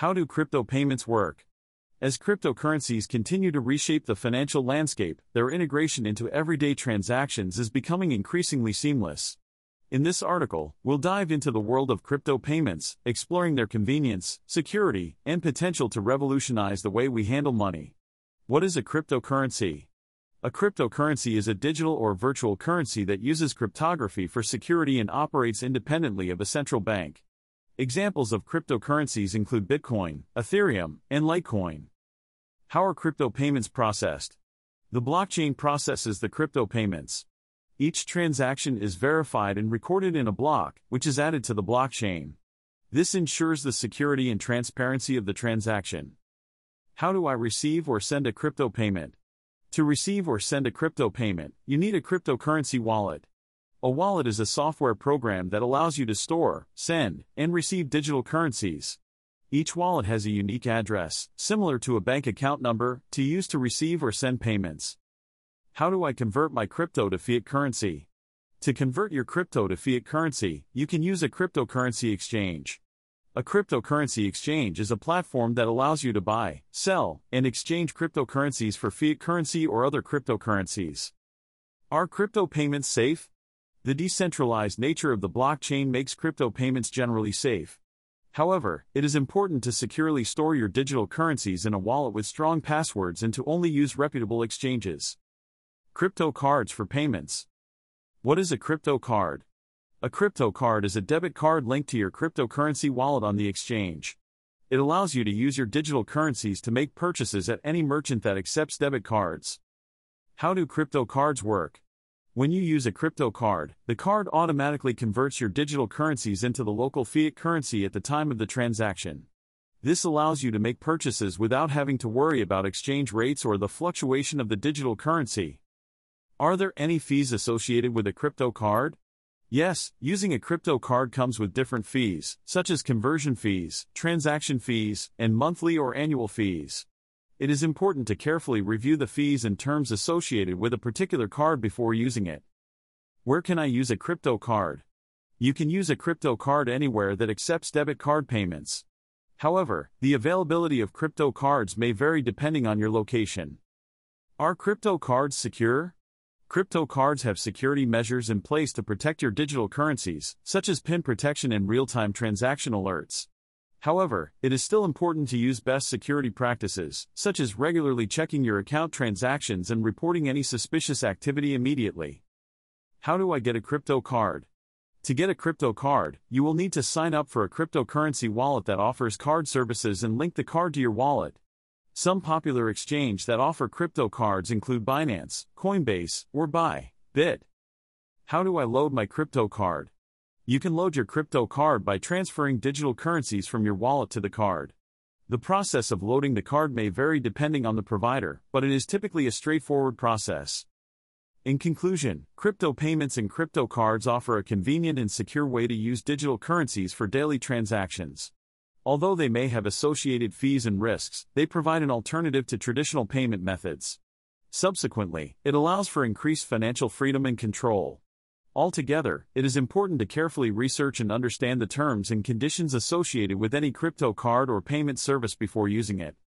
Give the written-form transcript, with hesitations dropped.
How do crypto payments work? As cryptocurrencies continue to reshape the financial landscape, their integration into everyday transactions is becoming increasingly seamless. In this article, we'll dive into the world of crypto payments, exploring their convenience, security, and potential to revolutionize the way we handle money. What is a cryptocurrency? A cryptocurrency is a digital or virtual currency that uses cryptography for security and operates independently of a central bank. Examples of cryptocurrencies include Bitcoin, Ethereum, and Litecoin. How are crypto payments processed? The blockchain processes the crypto payments. Each transaction is verified and recorded in a block, which is added to the blockchain. This ensures the security and transparency of the transaction. How do I receive or send a crypto payment? To receive or send a crypto payment, you need a cryptocurrency wallet. A wallet is a software program that allows you to store, send, and receive digital currencies. Each wallet has a unique address, similar to a bank account number, to use to receive or send payments. How do I convert my crypto to fiat currency? To convert your crypto to fiat currency, you can use a cryptocurrency exchange. A cryptocurrency exchange is a platform that allows you to buy, sell, and exchange cryptocurrencies for fiat currency or other cryptocurrencies. Are crypto payments safe? The decentralized nature of the blockchain makes crypto payments generally safe. However, it is important to securely store your digital currencies in a wallet with strong passwords and to only use reputable exchanges. Crypto cards for payments. What is a crypto card? A crypto card is a debit card linked to your cryptocurrency wallet on the exchange. It allows you to use your digital currencies to make purchases at any merchant that accepts debit cards. How do crypto cards work? When you use a crypto card, the card automatically converts your digital currencies into the local fiat currency at the time of the transaction. This allows you to make purchases without having to worry about exchange rates or the fluctuation of the digital currency. Are there any fees associated with a crypto card? Yes, using a crypto card comes with different fees, such as conversion fees, transaction fees, and monthly or annual fees. It is important to carefully review the fees and terms associated with a particular card before using it. Where can I use a crypto card? You can use a crypto card anywhere that accepts debit card payments. However, the availability of crypto cards may vary depending on your location. Are crypto cards secure? Crypto cards have security measures in place to protect your digital currencies, such as PIN protection and real-time transaction alerts. However, it is still important to use best security practices, such as regularly checking your account transactions and reporting any suspicious activity immediately. How do I get a crypto card? To get a crypto card, you will need to sign up for a cryptocurrency wallet that offers card services and link the card to your wallet. Some popular exchanges that offer crypto cards include Binance, Coinbase, or Bybit. How do I load my crypto card? You can load your crypto card by transferring digital currencies from your wallet to the card. The process of loading the card may vary depending on the provider, but it is typically a straightforward process. In conclusion, crypto payments and crypto cards offer a convenient and secure way to use digital currencies for daily transactions. Although they may have associated fees and risks, they provide an alternative to traditional payment methods. Subsequently, it allows for increased financial freedom and control. Altogether, it is important to carefully research and understand the terms and conditions associated with any crypto card or payment service before using it.